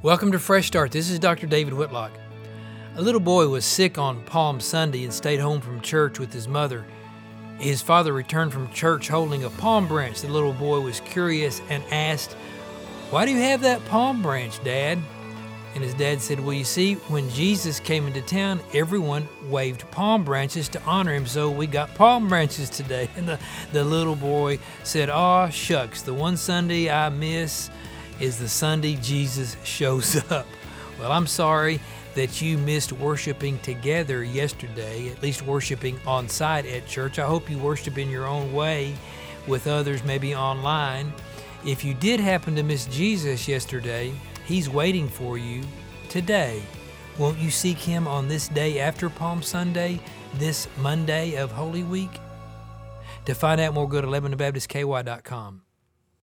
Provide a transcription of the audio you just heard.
Welcome to Fresh Start. This is Dr. David Whitlock. A little boy was sick on Palm Sunday and stayed home from church with his mother. His father returned from church holding a palm branch. The little boy was curious and asked, "Why do you have that palm branch, Dad?" And his dad said, "Well, you see, when Jesus came into town, everyone waved palm branches to honor him, so we got palm branches today." And the little boy said, "Aw, shucks, the one Sunday I miss is the Sunday Jesus shows up." Well, I'm sorry that you missed worshiping together yesterday, at least worshiping on site at church. I hope you worship in your own way with others, maybe online. If you did happen to miss Jesus yesterday, He's waiting for you today. Won't you seek Him on this day after Palm Sunday, this Monday of Holy Week? To find out more, go to LebanonBaptistKY.com.